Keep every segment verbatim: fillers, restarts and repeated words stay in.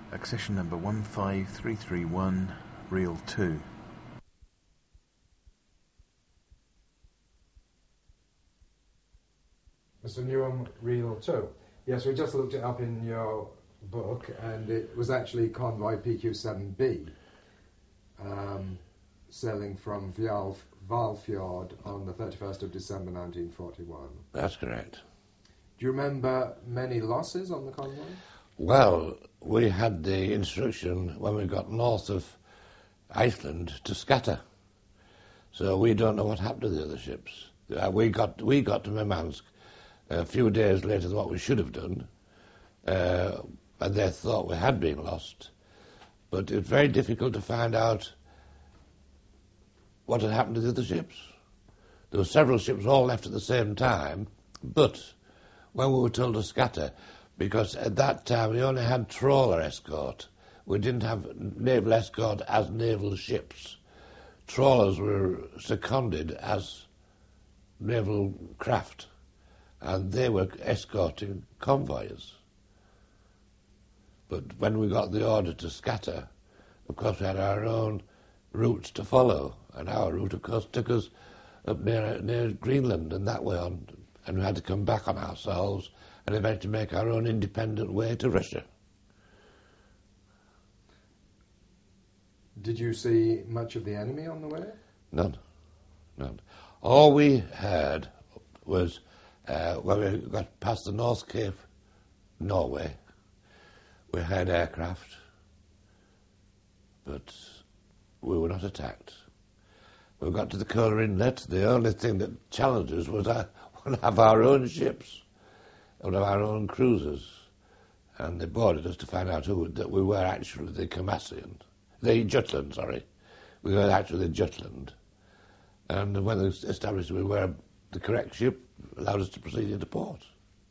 Accession number one five three three one, reel two. Mister Newham, reel two. Yes, we just looked it up in your book, and it was actually convoy P Q seven B, um, sailing from Vial, Valfjord on the thirty-first of December nineteen forty-one. That's correct. Do you remember many losses on the convoy? Well, we had the instruction when we got north of Iceland to scatter. So we don't know what happened to the other ships. Uh, we got we got to Murmansk a few days later than what we should have done, uh, and they thought we had been lost. But it was very difficult to find out what had happened to the other ships. There were several ships all left at the same time, but when we were told to scatter, because at that time we only had trawler escort, we didn't have naval escort as naval ships. Trawlers were seconded as naval craft, and they were escorting convoys. But when we got the order to scatter, of course we had our own routes to follow, and our route, of course, took us up near, near Greenland and that way on, and we had to come back on ourselves and eventually make our own independent way to Russia. Did you see much of the enemy on the way? None. None. All we heard was uh, when we got past the North Cape, Norway, we heard aircraft, but we were not attacked. We got to the Kola Inlet. The only thing that challenged us was our, to have our own ships, one of our own cruisers, and they boarded us to find out who that we were actually the Carmassian, the Jutland, sorry. We were actually the Jutland. And when they established we were the correct ship, allowed us to proceed into port.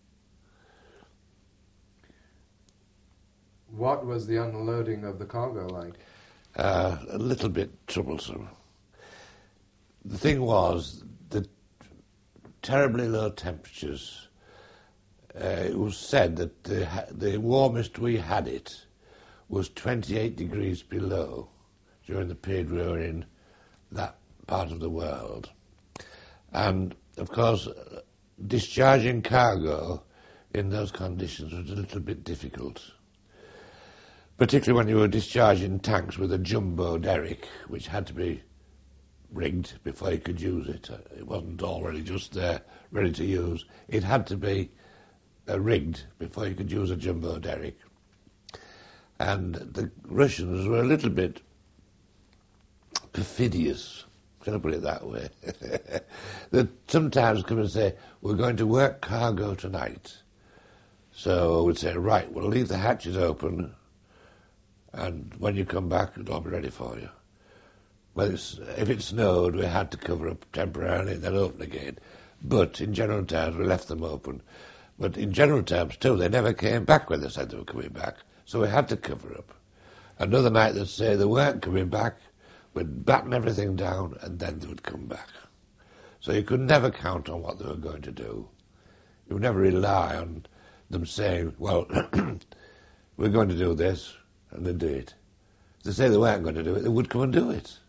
What was the unloading of the cargo like? Uh, a little bit troublesome. The thing was, the terribly low temperatures. Uh, it was said that the, the warmest we had it was twenty-eight degrees below during the period we were in that part of the world. And, of course, discharging cargo in those conditions was a little bit difficult, particularly when you were discharging tanks with a jumbo derrick, which had to be rigged before you could use it. It wasn't already just there, ready to use. It had to be uh, rigged before you could use a jumbo derrick. And the Russians were a little bit perfidious, can I put it that way? They'd sometimes come and say, we're going to work cargo tonight. So we'd say, right, we'll leave the hatches open, and when you come back, it'll all be ready for you. Well, it's, if it snowed, we had to cover up temporarily and then open again. But in general terms, we left them open. But in general terms, too, they never came back when they said they were coming back. So we had to cover up. Another night they'd say they weren't coming back, we'd batten everything down, and then they would come back. So you could never count on what they were going to do. You would never rely on them saying, well, we're going to do this, and they'd do it. If they say they weren't going to do it, they would come and do it.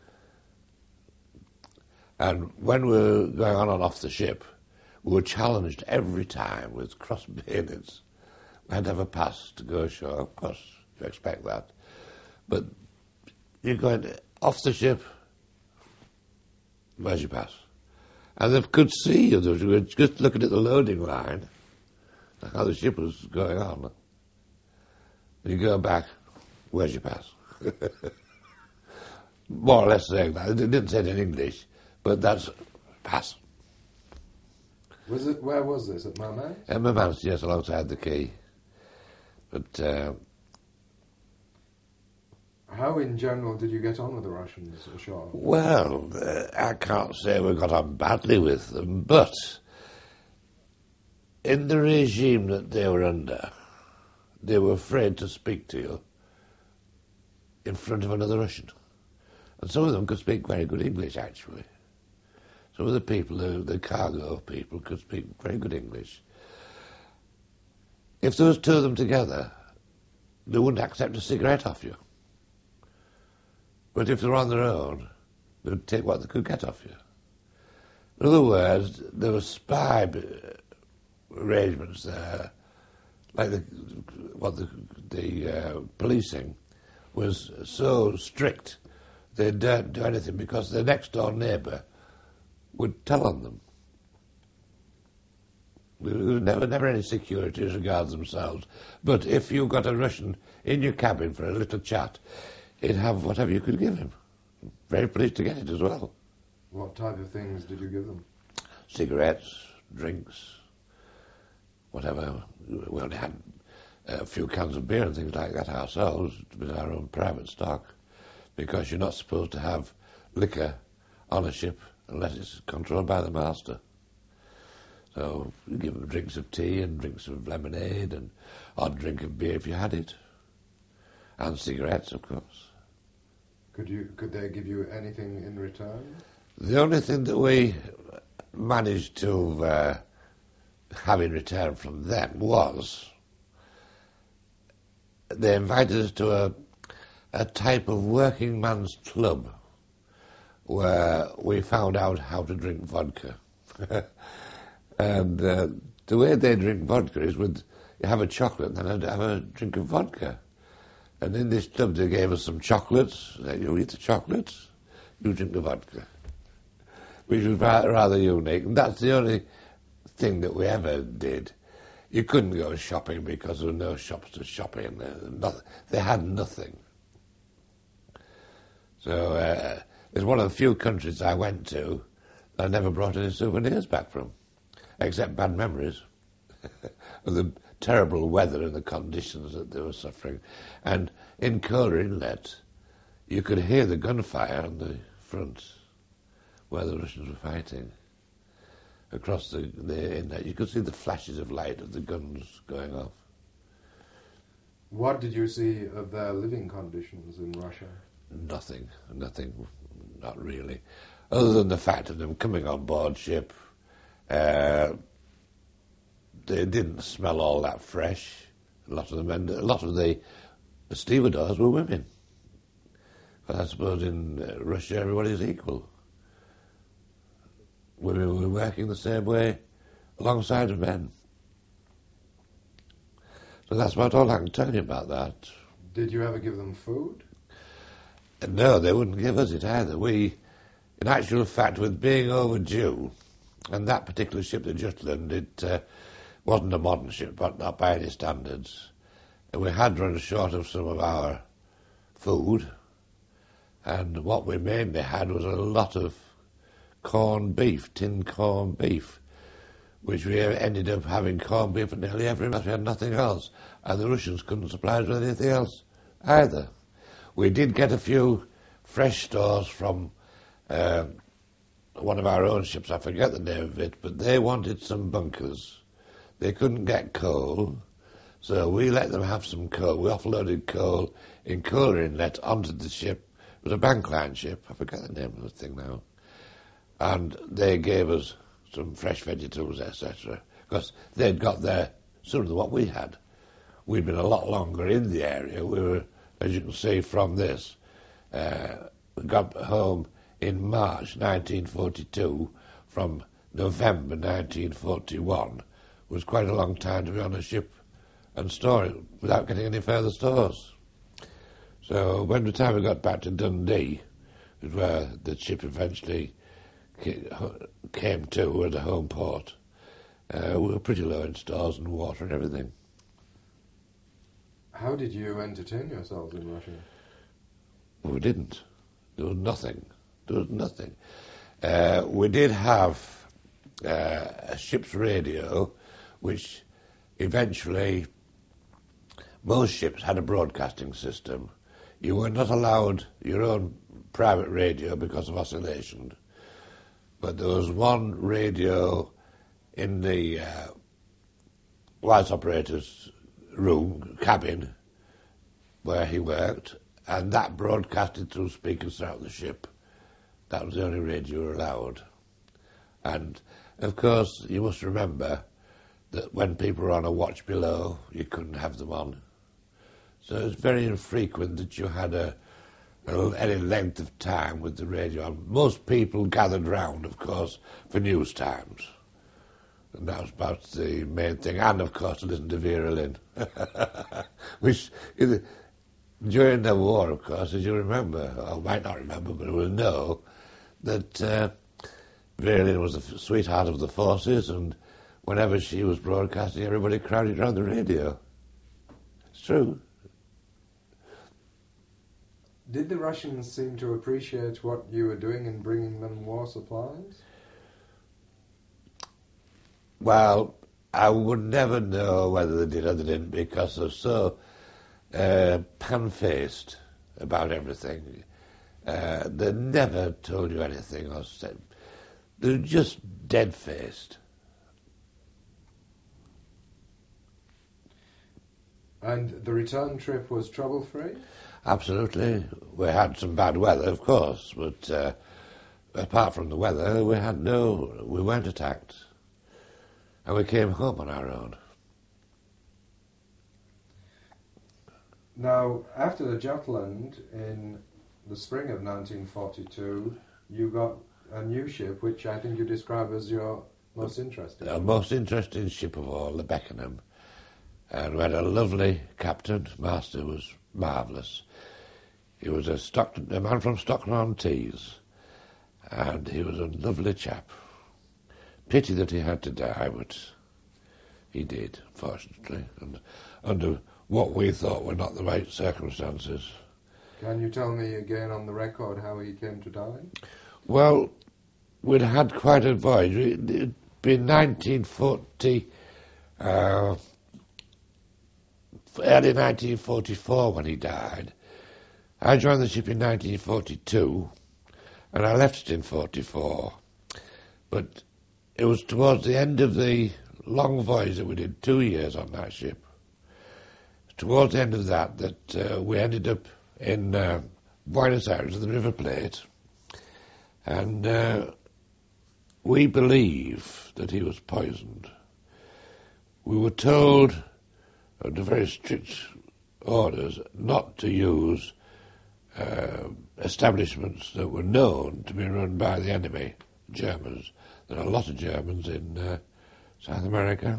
And when we were going on and off the ship, we were challenged every time with cross bayonets. We had to have a pass to go ashore, of course, you expect that. But you're going off the ship, where's your pass? And they could see you, they were just looking at the loading line, how the ship was going on. You go back, where's your pass? More or less saying that. They didn't say it in English, but that's pass. Was it? Where was this? At Murmansk? At Murmansk, yes, alongside the quay. But uh, how, in general, did you get on with the Russians ashore? Well, uh, I can't say we got on badly with them, but in the regime that they were under, they were afraid to speak to you in front of another Russian. And some of them could speak very good English, actually. Some of the people, the, the cargo people, could speak very good English. If there was two of them together, they wouldn't accept a cigarette off you. But if they were on their own, they would take what they could get off you. In other words, there were spy arrangements there, like the, what the, the uh, policing was so strict they daren't do anything because their next door neighbour would tell on them. There was never, never any security as regards themselves. But if you got a Russian in your cabin for a little chat, he'd have whatever you could give him. Very pleased to get it as well. What type of things did you give them? Cigarettes, drinks, whatever. We only had a few cans of beer and things like that ourselves with our own private stock, because you're not supposed to have liquor on a ship unless it's controlled by the master. So you give them drinks of tea and drinks of lemonade and odd drink of beer if you had it, and cigarettes, of course. Could you? Could they give you anything in return? The only thing that we managed to uh, have in return from them was they invited us to a, a type of working man's club where we found out how to drink vodka. And uh, the way they drink vodka is with, you have a chocolate and then have a drink of vodka. And in this club they gave us some chocolates. You eat the chocolates, you drink the vodka, which was rather unique. And that's the only thing that we ever did. You couldn't go shopping because there were no shops to shop in. They had nothing. So uh, it's one of the few countries I went to that I never brought any souvenirs back from, except bad memories of the terrible weather and the conditions that they were suffering. And in Kola Inlet, you could hear the gunfire on the front where the Russians were fighting. Across the, the inlet, you could see the flashes of light of the guns going off. What did you see of their living conditions in Russia? Nothing, nothing, not really. Other than the fact of them coming on board ship, uh, they didn't smell all that fresh. A lot of them, and a lot of the, the stevedores were women. But I suppose in uh, Russia everybody's equal. Women were working the same way alongside of men. So that's about all I can tell you about that. Did you ever give them food? And no, they wouldn't give us it either. We, in actual fact, with being overdue, and that particular ship, the Jutland, it uh, wasn't a modern ship, but not by any standards. And we had run short of some of our food, and what we mainly had was a lot of corned beef, tinned corned beef, which we ended up having corned beef at nearly every match. We had nothing else, and the Russians couldn't supply us with anything else either. We did get a few fresh stores from uh, one of our own ships, I forget the name of it, but they wanted some bunkers. They couldn't get coal, so we let them have some coal. We offloaded coal in Kola Inlet onto the ship. It was a bank line ship, I forget the name of the thing now. And they gave us some fresh vegetables, et cetera, because they'd got there sooner than what we had. We'd been a lot longer in the area. We were, as you can see from this, uh, we got home in March nineteen forty-two from November nineteen forty-one. It was quite a long time to be on a ship and store it without getting any further stores. So when the time we got back to Dundee, was where the ship eventually came to at the home port, uh, we were pretty low in stores and water and everything. How did you entertain yourselves in Russia? We didn't. There was nothing. There was nothing. Uh, we did have uh, a ship's radio, which eventually most ships had a broadcasting system. You were not allowed your own private radio because of oscillation. But there was one radio in the uh, vice operator's room, cabin, where he worked, and that broadcasted through speakers throughout the ship. That was the only radio you were allowed. And, of course, you must remember that when people were on a watch below, you couldn't have them on. So it's very infrequent that you had a, a any length of time with the radio on. Most people gathered round, of course, for news times. And that was about the main thing. And, of course, to listen to Vera Lynn. Which, during the war, of course, as you remember, or might not remember, but you will know, that uh, Vera Lynn was the sweetheart of the forces, and whenever she was broadcasting, everybody crowded around the radio. It's true. Did the Russians seem to appreciate what you were doing in bringing them war supplies? Well, I would never know whether they did or they didn't, because they're so uh, pan-faced about everything. Uh, they never told you anything or said. They're just dead-faced. And the return trip was trouble-free? Absolutely. We had some bad weather, of course, but uh, apart from the weather, we had no, we weren't attacked. And we came home on our own. Now, after the Jutland, in the spring of nineteen forty-two, you got a new ship, which I think you describe as your most interesting. Our most interesting ship of all, the Beckenham. And we had a lovely captain. Master was marvellous. He was a, Stockton, a man from Stockton-on-Tees, and he was a lovely chap. Pity that he had to die, but he did, fortunately, and under what we thought were not the right circumstances. Can you tell me again on the record how he came to die? Well, we'd had quite a voyage. It'd been nineteen forty, uh, early nineteen forty-four when he died. I joined the ship in nineteen forty-two, and I left it in forty-four. But it was towards the end of the long voyage that we did, two years on that ship. Towards the end of that, that uh, we ended up in uh, Buenos Aires, the River Plate, and uh, we believe that he was poisoned. We were told, under very strict orders, not to use uh, establishments that were known to be run by the enemy, Germans. There are a lot of Germans in uh, South America.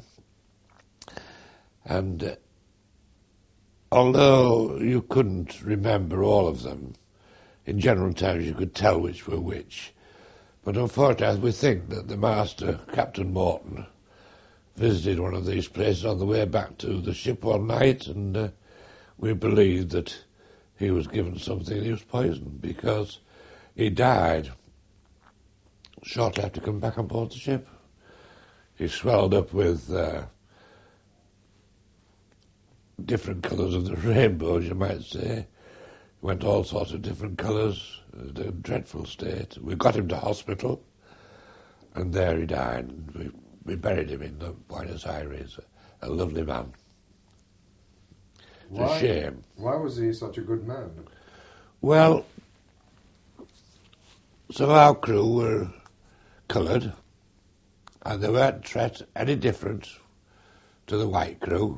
And uh, although you couldn't remember all of them, in general terms you could tell which were which. But unfortunately, we think that the master, Captain Morton, visited one of these places on the way back to the ship one night, and uh, we believe that he was given something and he was poisoned, because he died shortly after coming back on board the ship. He swelled up with uh, different colours of the rainbow, you might say. Went all sorts of different colours, in a dreadful state. We got him to hospital, and there he died. We, we buried him in Buenos Aires, a, a lovely man. It's why, a shame. Why was he such a good man? Well, some of our crew were coloured, and they weren't treated any different to the white crew.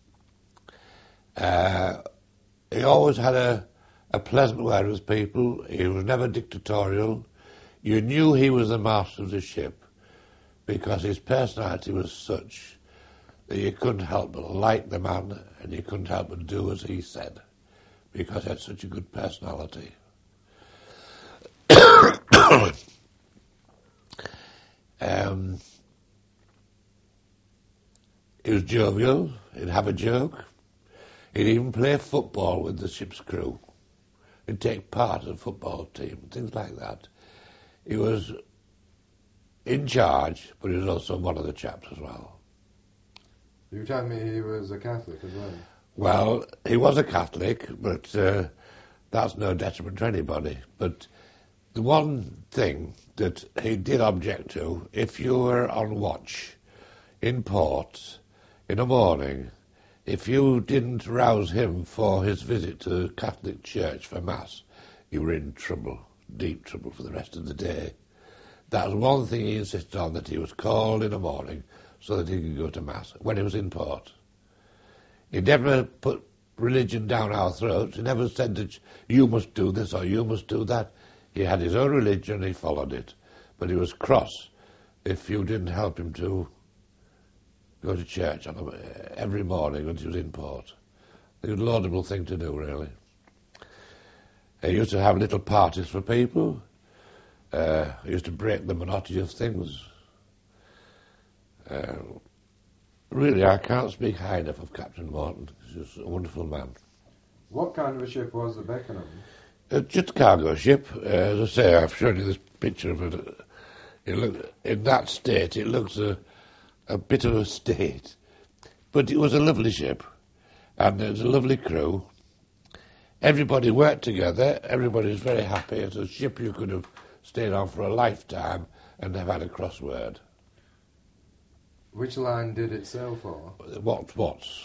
Uh, he always had a, a pleasant word with people. He was never dictatorial. You knew he was the master of the ship because his personality was such that you couldn't help but like the man, and you couldn't help but do as he said because he had such a good personality. um, he was jovial. He'd have a joke. He'd even play football with the ship's crew. He'd take part in a football team, things like that. He was in charge, but he was also one of the chaps as well. You tell me he was a Catholic as well. Well, he was a Catholic, but uh, that's no detriment to anybody. But the one thing that he did object to, if you were on watch in port in the morning, if you didn't rouse him for his visit to the Catholic Church for Mass, you were in trouble, deep trouble for the rest of the day. That was one thing he insisted on, that he was called in the morning so that he could go to Mass when he was in port. He never put religion down our throats. He never said that you must do this or you must do that. He had his own religion, he followed it. But he was cross if you didn't help him to go to church on a, every morning when he was in port. It was a laudable thing to do, really. He used to have little parties for people. Uh, he used to break the monotony of things. Uh, really, I can't speak high enough of Captain Morton. He was a wonderful man. What kind of a ship was the Beckenham? Uh, just a cargo ship. Uh, as I say, I've shown you this picture of it. It look, in that state, it looks a, a bit of a state. But it was a lovely ship, and it was a lovely crew. Everybody worked together. Everybody was very happy. It's a ship you could have stayed on for a lifetime and never had a crossword. Which line did it sail for? What, what's?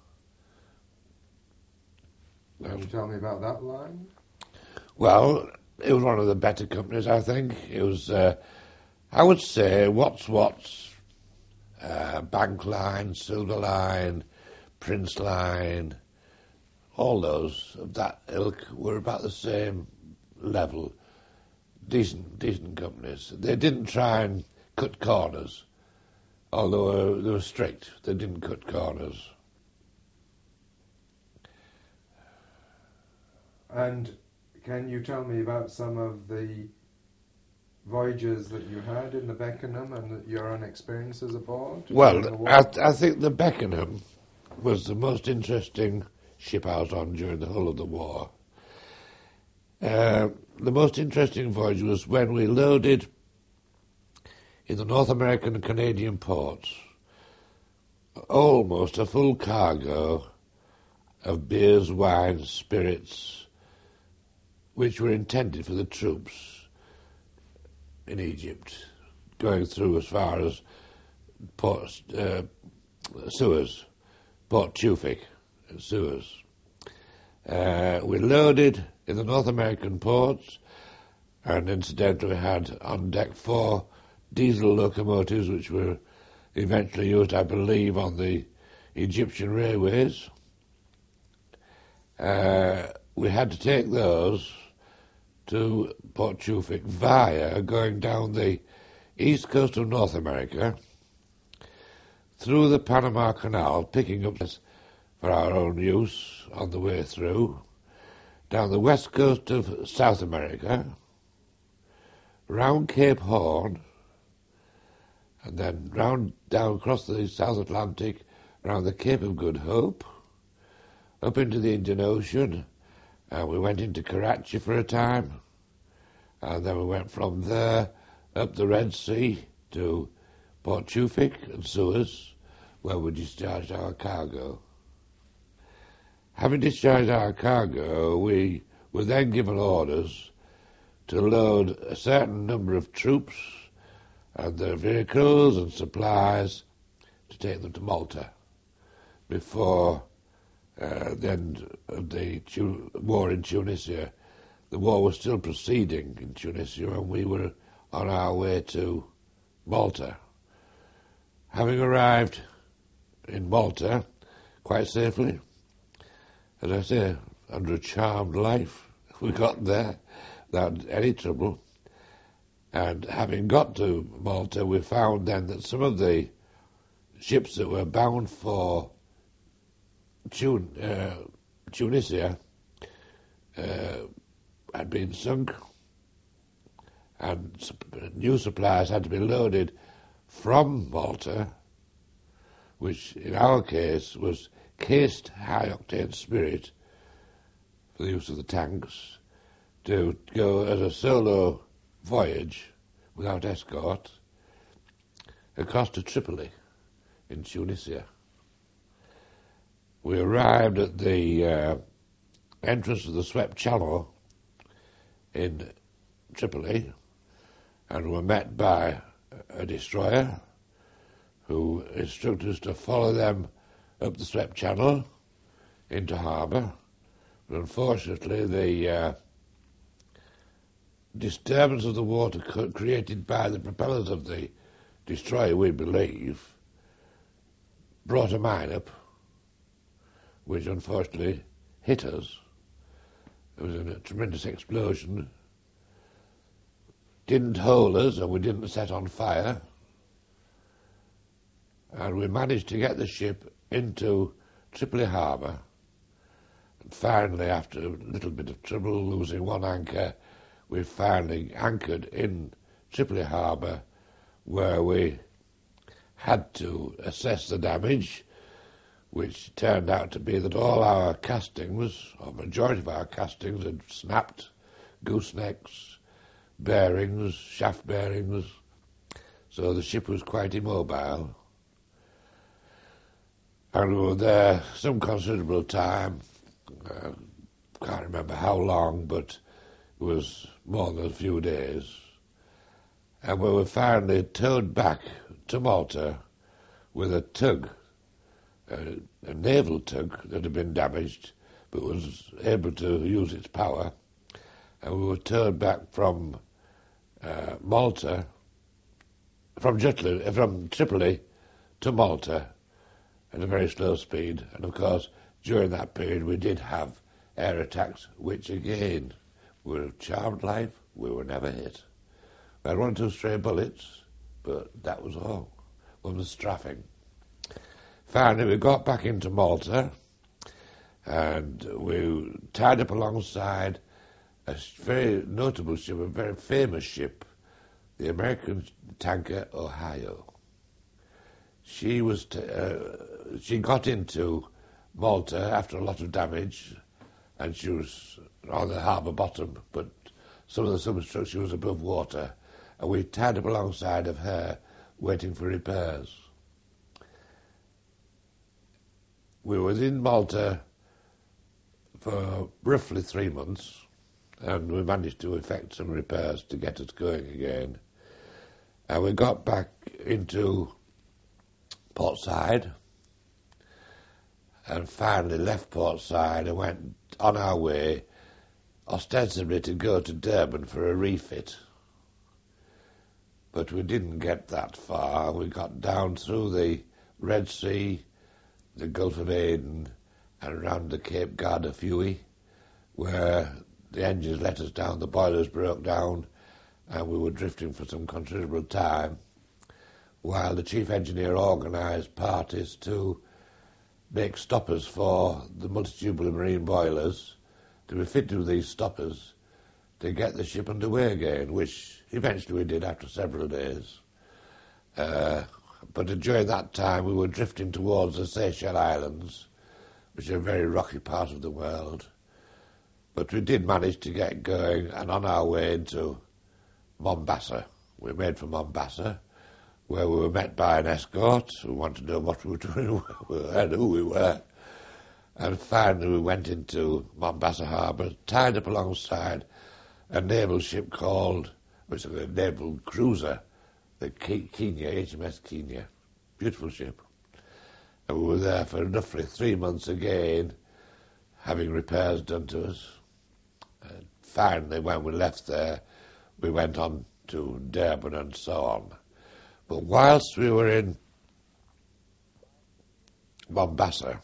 Can you tell me about that line? Well, it was one of the better companies, I think. It was, uh, I would say, Watts Watts, uh, Bank Line, Silver Line, Prince Line, all those of that ilk were about the same level. Decent, decent companies. They didn't try and cut corners, although they were strict. They didn't cut corners. And can you tell me about some of the voyages that you had in the Beckenham and your own experiences aboard? Well, I, th- I think the Beckenham was the most interesting ship I was on during the whole of the war. Uh, the most interesting voyage was when we loaded in the North American and Canadian ports almost a full cargo of beers, wines, spirits, which were intended for the troops in Egypt, going through as far as Port uh, Suez, Port Tewfik and Suez. Uh, we loaded in the North American ports, and incidentally had on deck four diesel locomotives which were eventually used, I believe, on the Egyptian railways. Uh, we had to take those to Port Tewfik via going down the east coast of North America, through the Panama Canal, picking up this for our own use on the way through, down the west coast of South America, round Cape Horn, and then round down across the South Atlantic, round the Cape of Good Hope, up into the Indian Ocean, and we went into Karachi for a time, and then we went from there up the Red Sea to Port Tewfik and Suez, where we discharged our cargo. Having discharged our cargo, we were then given orders to load a certain number of troops and their vehicles and supplies to take them to Malta before uh, the end of the tu- war in Tunisia. The war was still proceeding in Tunisia, and we were on our way to Malta. Having arrived in Malta quite safely, as I say, under a charmed life, we got there without any trouble. And having got to Malta, we found then that some of the ships that were bound for Tun- uh, Tunisia uh, had been sunk, and sup- new supplies had to be loaded from Malta, which in our case was cased high-octane spirit for the use of the tanks, to go as a solo voyage without escort across to Tripoli in Tunisia. We arrived at the uh, entrance of the Suez Channel in Tripoli and were met by a destroyer who instructed us to follow them up the Suez Channel into harbour. But unfortunately, the uh, disturbance of the water co- created by the propellers of the destroyer, we believe, brought a mine up, which unfortunately hit us. It was a tremendous explosion. Didn't hold us, and we didn't set on fire. And we managed to get the ship into Tripoli Harbour. And finally, after a little bit of trouble, losing one anchor, we finally anchored in Tripoli Harbour, where we had to assess the damage, which turned out to be that all our castings, or majority of our castings, had snapped, goosenecks, bearings, shaft bearings, so the ship was quite immobile. And we were there some considerable time. I can't remember how long, but it was more than a few days. And we were finally towed back to Malta with a tug, a, a naval tug that had been damaged, but was able to use its power. And we were towed back from uh, Malta, from Jutland, from Tripoli to Malta, at a very slow speed. And of course, during that period we did have air attacks, which again were charmed life. We were never hit. We had one or two stray bullets, but that was all. One was strafing. Finally, we got back into Malta, and we tied up alongside a very notable ship, a very famous ship, the American tanker Ohio. She was t- uh, she got into Malta after a lot of damage, and she was on the harbour bottom, but some of the substructure was above water, and we tied up alongside of her, waiting for repairs. We were in Malta for roughly three months, and we managed to effect some repairs to get us going again. And we got back into Port Said, and finally left Port Said and went on our way, ostensibly to go to Durban for a refit. But we didn't get that far. We got down through the Red Sea, the Gulf of Aden, and round the Cape Garda Fui, where the engines let us down, the boilers broke down, and we were drifting for some considerable time, while the chief engineer organised parties to make stoppers for the multitubular marine boilers to be fitted with these stoppers to get the ship underway again, which eventually we did after several days. Uh, but during that time we were drifting towards the Seychelles Islands, which are a very rocky part of the world. But we did manage to get going, and on our way into Mombasa. We made for Mombasa, where we were met by an escort who wanted to know what we were doing and who we were. And finally we went into Mombasa Harbour, tied up alongside a naval ship called, which is a naval cruiser, the Kenya, H M S Kenya. Beautiful ship. And we were there for roughly three months again, having repairs done to us. And finally, when we left there, we went on to Durban and so on. But whilst we were in Mombasa,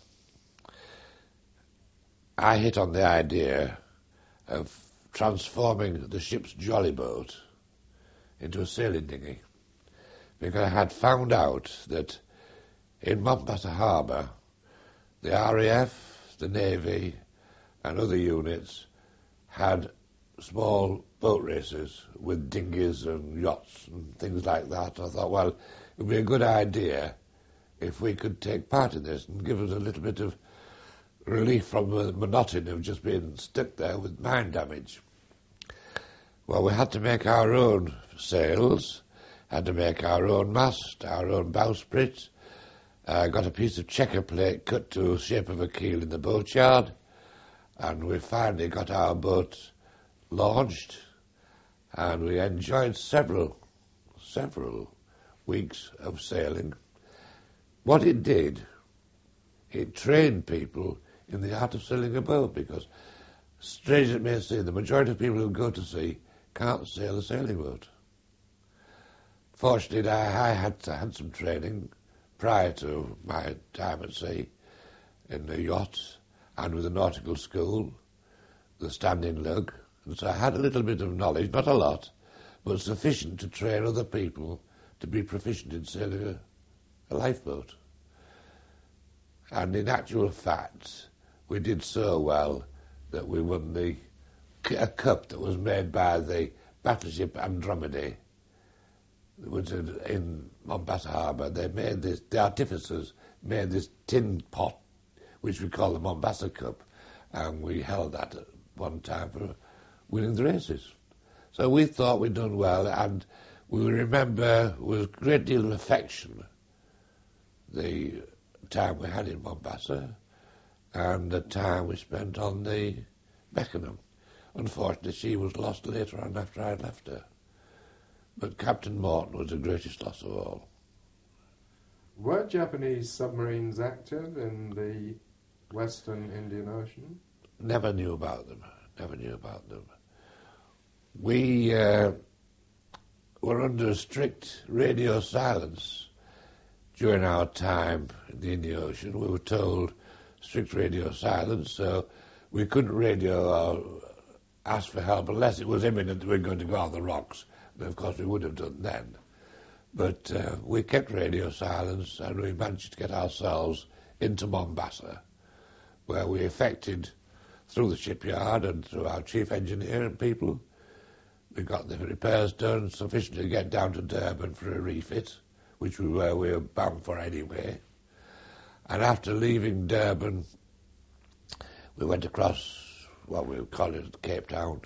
I hit on the idea of transforming the ship's jolly boat into a sailing dinghy, because I had found out that in Mombasa Harbour, the R A F, the Navy, and other units had small boat races with dinghies and yachts and things like that. I thought, well, it would be a good idea if we could take part in this and give us a little bit of relief from the monotony of just being stuck there with mine damage. Well, we had to make our own sails, had to make our own mast, our own bowsprit. I uh, got a piece of checker plate cut to the shape of a keel in the boatyard, and we finally got our boat launched, and we enjoyed several, several weeks of sailing. What it did, it trained people in the art of sailing a boat, because, strange as it may seem, the majority of people who go to sea can't sail a sailing boat. Fortunately, I, I had, had some training prior to my time at sea, in a yacht and with a nautical school, the standing lug. And so I had a little bit of knowledge, not a lot, but sufficient to train other people to be proficient in sailing a, a lifeboat. And in actual fact, we did so well that we won the a cup that was made by the battleship Andromeda. It was in, in Mombasa Harbour. They made this, the artificers made this tin pot, which we call the Mombasa Cup, and we held that at one time for winning the races. So we thought we'd done well, and we remember with a great deal of affection the time we had in Mombasa and the time we spent on the Beckenham. Unfortunately, she was lost later on after I had left her. But Captain Morton was the greatest loss of all. Were Japanese submarines active in the Western Indian Ocean? Never knew about them. Never knew about them. We uh, were under strict radio silence during our time in the Indian Ocean. We were told strict radio silence, so we couldn't radio or ask for help unless it was imminent that we were going to go on the rocks. And of course we would have done then. But uh, we kept radio silence, and we managed to get ourselves into Mombasa, where we effected, through the shipyard and through our chief engineer and people, we got the repairs done sufficiently to get down to Durban for a refit, which was where we were bound for anyway. And after leaving Durban, we went across what we would call it Cape Town.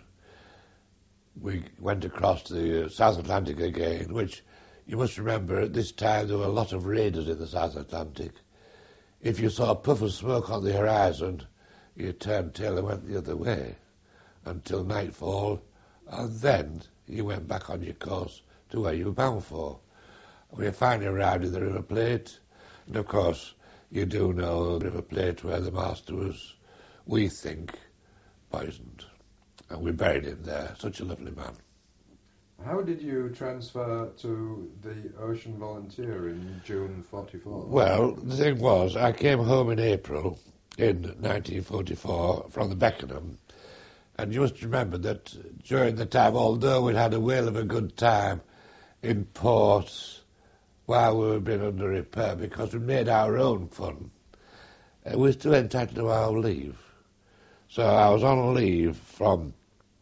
We went across the uh, South Atlantic again, which you must remember at this time there were a lot of raiders in the South Atlantic. If you saw a puff of smoke on the horizon, you turned tail and went the other way until nightfall, and then you went back on your course to where you were bound for. We finally arrived in the River Plate, and of course you do know the River Plate where the master was, we think, poisoned. And we buried him there. Such a lovely man. How did you transfer to the Ocean Volunteer in June forty-four? Well, the thing was, I came home in April in nineteen forty-four from the Beckenham, and you must remember that during the time, although we'd had a whale of a good time in port while we were being under repair because we made our own fun, uh, we were still entitled to our leave. So I was on leave from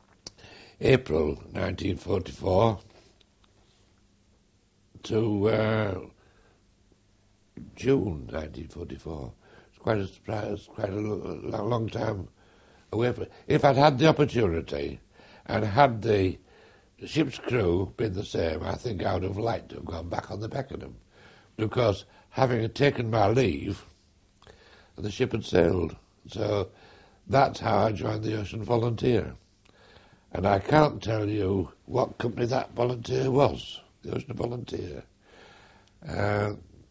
April nineteen forty-four to uh, June nineteen forty-four. It's quite a surprise, quite a long, long time away from it. If I'd had the opportunity and had the ship's crew been the same, I think I would have liked to have gone back on the Beckenham, because having taken my leave, the ship had sailed. So that's how I joined the Ocean Volunteer. And I can't tell you what company that volunteer was, the Ocean Volunteer. Uh,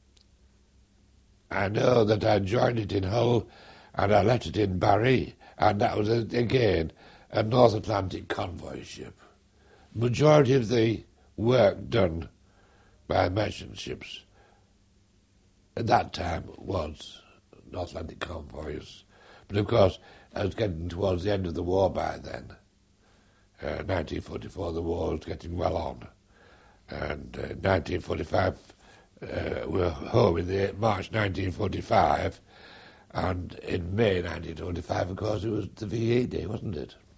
I know that I joined it in Hull and I left it in Barry, and that was, a, again, a North Atlantic convoy ship. Majority of the work done by merchant ships at that time was North Atlantic convoys. But of course, I was getting towards the end of the war by then. Uh, nineteen forty-four, the war was getting well on. And uh, nineteen forty-five, uh, we were home in the March nineteen forty-five, and in May nineteen forty-five, of course, it was the V A Day, wasn't it?